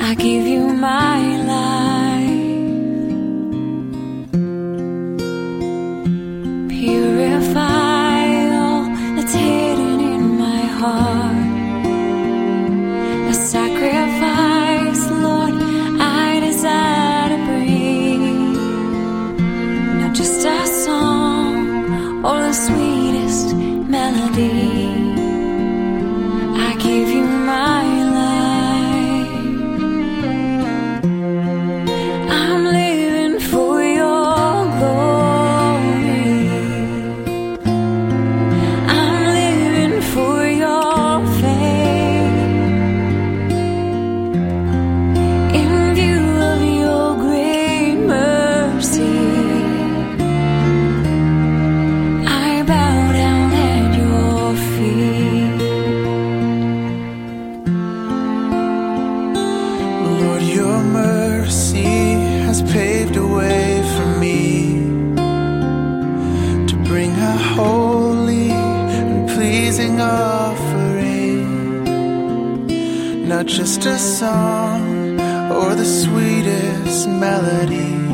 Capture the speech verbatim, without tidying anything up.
I give you my life. Purify all that's hidden in my heart. A sacrifice, Lord, I desire to bring. Not just a song or the sweetest melody. I give you my life. I'm living for your glory. I'm living for your fame. In view of your great mercy, I bow down at your feet. Lord, your mercy has paved a way for me to bring a holy and pleasing offering. Not just a song or the sweetest melody,